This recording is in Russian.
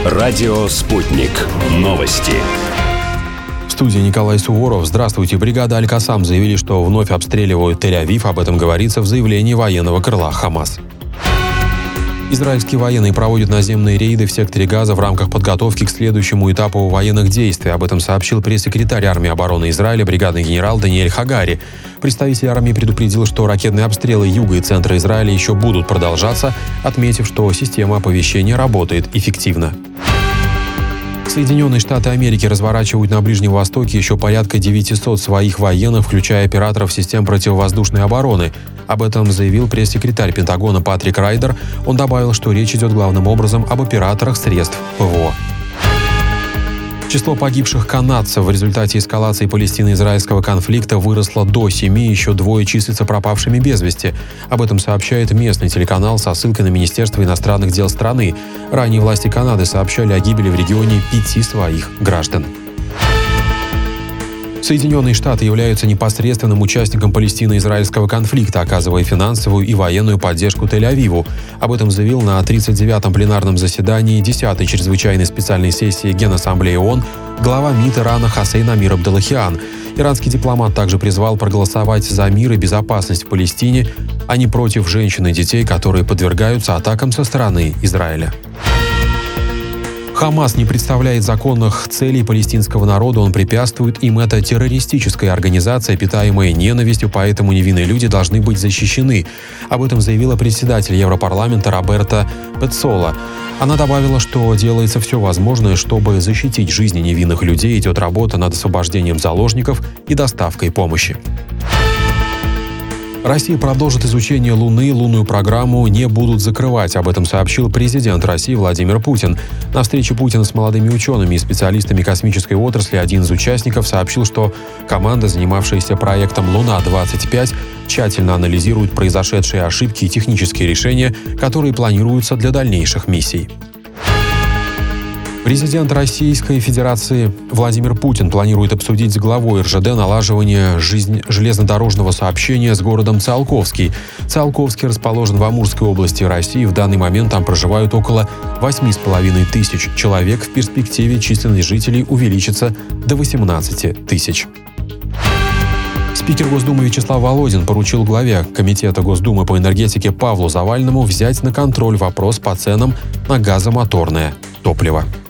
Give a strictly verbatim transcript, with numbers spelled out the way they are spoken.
Радио «Спутник». Новости. В студии Николай Суворов. Здравствуйте. Бригада Аль-Кассам заявили, что вновь обстреливают Тель-Авив. Об этом говорится в заявлении военного крыла Хамас. Израильские военные проводят наземные рейды в секторе Газа в рамках подготовки к следующему этапу военных действий. Об этом сообщил пресс-секретарь армии обороны Израиля, бригадный генерал Даниэль Хагари. Представитель армии предупредил, что ракетные обстрелы юга и центра Израиля еще будут продолжаться, отметив, что система оповещения работает эффективно. Соединенные Штаты Америки разворачивают на Ближнем Востоке еще порядка девятисот своих военных, включая операторов систем противовоздушной обороны. Об этом заявил пресс-секретарь Пентагона Патрик Райдер. Он добавил, что речь идет главным образом об операторах средств ПВО. Число погибших канадцев в результате эскалации палестино-израильского конфликта выросло до семи, еще двое числятся пропавшими без вести. Об этом сообщает местный телеканал со ссылкой на Министерство иностранных дел страны. Ранее власти Канады сообщали о гибели в регионе пяти своих граждан. Соединенные Штаты являются непосредственным участником палестино-израильского конфликта, оказывая финансовую и военную поддержку Тель-Авиву. Об этом заявил на тридцать девятом пленарном заседании десятой чрезвычайной специальной сессии Генассамблеи ООН глава МИД Ирана Хоссейн Амир Абделлахиан. Иранский дипломат также призвал проголосовать за мир и безопасность в Палестине, а не против женщин и детей, которые подвергаются атакам со стороны Израиля. Хамас не представляет законных целей палестинского народа, он препятствует им. Это террористическая организация, питаемая ненавистью, поэтому невинные люди должны быть защищены. Об этом заявила председатель Европарламента Роберта Пеццола. Она добавила, что делается все возможное, чтобы защитить жизни невинных людей, идет работа над освобождением заложников и доставкой помощи. Россия продолжит изучение Луны, лунную программу не будут закрывать. Об этом сообщил президент России Владимир Путин. На встрече Путина с молодыми учеными и специалистами космической отрасли один из участников сообщил, что команда, занимавшаяся проектом «Луна-двадцать пять», тщательно анализирует произошедшие ошибки и технические решения, которые планируются для дальнейших миссий. Президент Российской Федерации Владимир Путин планирует обсудить с главой эр жэ дэ налаживание жизнь железнодорожного сообщения с городом Циолковский. Циолковский расположен в Амурской области России. В данный момент там проживают около восьми с половиной тысяч человек. В перспективе численность жителей увеличится до восемнадцати тысяч. Спикер Госдумы Вячеслав Володин поручил главе Комитета Госдумы по энергетике Павлу Завальному взять на контроль вопрос по ценам на газомоторное топливо.